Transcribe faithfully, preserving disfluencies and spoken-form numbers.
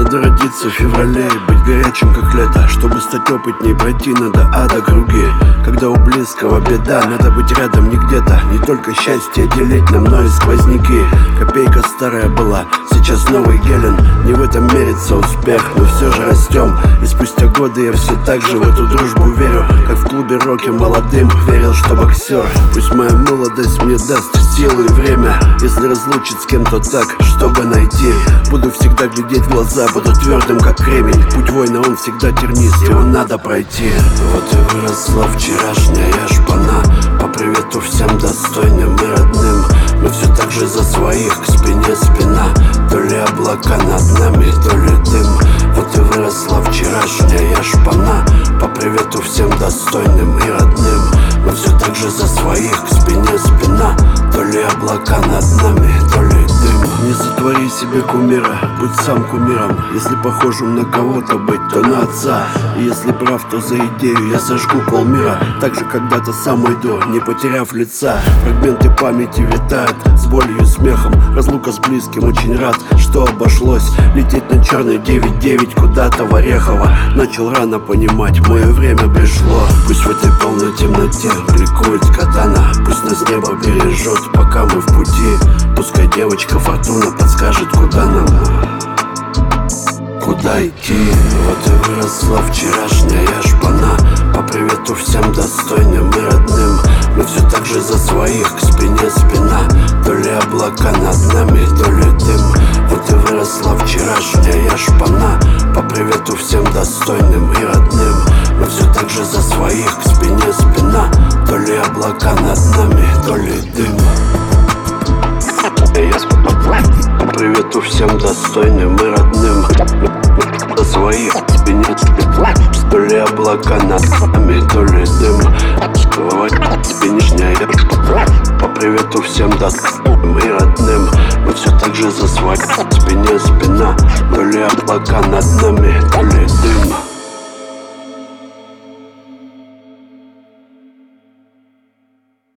Надо родиться в феврале и быть горячим как лето. Чтобы стать опытней, пройти надо ада круги. Когда у близкого беда, надо быть рядом, не где-то. Не только счастье делить на мной сквозняки. Копейка старая была, сейчас новый гелен. Не в этом мерится успех, но все же растем. И спустя годы я все так же в эту дружбу верю, как в клубе роки молодым верил, что боксер. Пусть моя молодость мне даст силу и время, если разлучить с кем-то так, чтобы найти. Буду всегда глядеть в глаза, буду твердым как кремень. Путь воина, он всегда тернист, его надо пройти. Вот и выросла вчерашняя шпана. По привету всем достойным и родным. Мы все так же за своих, к спине спина. То ли облака над нами, то ли дым. Вот и выросла вчерашняя шпана. По привету всем достойным и родным. Мы все так же за своих, к спине спина. То ли облака над нами, то ли дым. Не сотвори себе кумира, будь сам кумиром. Если похожим на кого-то быть, то на отца. И если прав, то за идею я сожгу полмира. Так же когда-то сам уйду, не потеряв лица. Фрагменты памяти витают с болью и смехом. Разлука с близким, очень рад, что обошлось. Лететь на черный девять девять куда-то в Орехово. Начал рано понимать, мое время пришло. Пусть в этой полной темноте бликует катана. Пусть нас небо бережет, пока мы в пути. Пускай девочка Фортуна подскажет, куда нам, куда идти. Вот и выросла вчерашняя шпана. По привету всем достойным и родным. Мы все так же за своих, к спине спина. То ли облака над нами, то ли дым. Вот и выросла вчерашняя шпана. По привету всем достойным и родным. Мы все так же за своих, к спине спина. То ли облака над нами, то ли дым. По привету всем достойным и родным. За своих, к спине спина. То ли облака над нами, то ли дым. Спинишняя. По привету всем достойным и родным. Мы все так же за своих, к спине спина. То ли облака над нами, то ли дым.